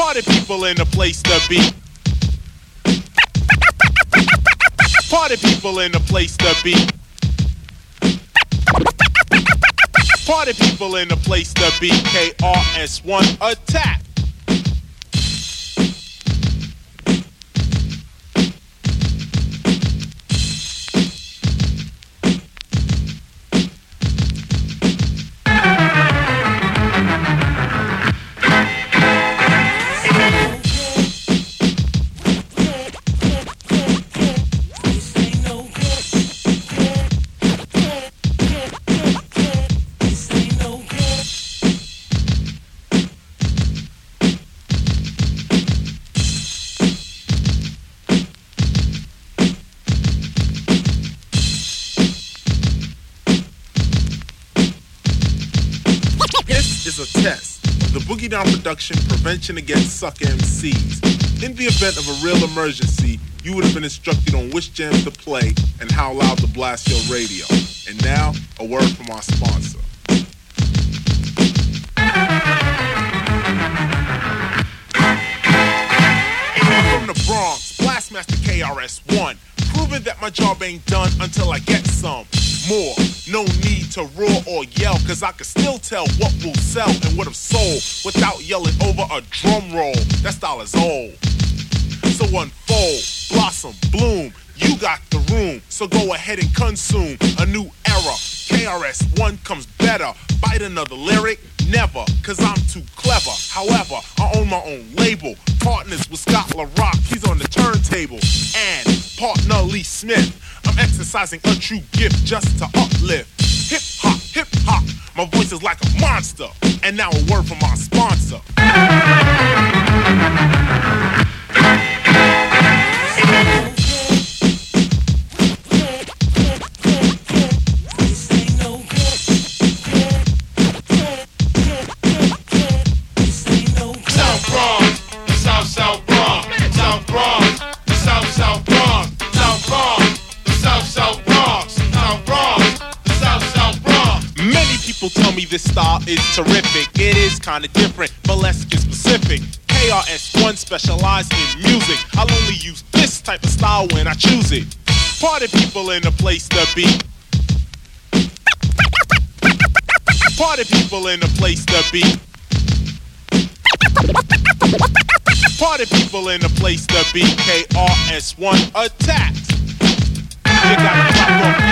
Party people in the place to be. Party people in the place to be. Party people in the place to be. KRS-One attack. A test of the Boogie Down Production prevention against sucker MCs. In the event of a real emergency, you would have been instructed on which jams to play and how loud to blast your radio. And now, a word from our sponsor. From the Bronx, Blastmaster KRS-One, proving that my job ain't done until I get some more. No need to roar or yell, cause I can still tell what will sell and what have sold without yelling over a drum roll. That style is old. So unfold, blossom, bloom, you got the room. So go ahead and consume a new era. KRS-One comes better. Bite another lyric? Never, cause I'm too clever. However, I own my own label. Partners with Scott LaRock, he's on the turntable. And partner Lee Smith, I'm exercising a true gift just to uplift. Hip hop, my voice is like a monster. And now a word from our sponsor. People tell me this style is terrific. It is kinda different, but let's get specific. KRS-One specialized in music. I'll only use this type of style when I choose it. Party people in the place to be. Party people in the place to be. Party people in the place to be. KRS-One attack. You gotta drop off.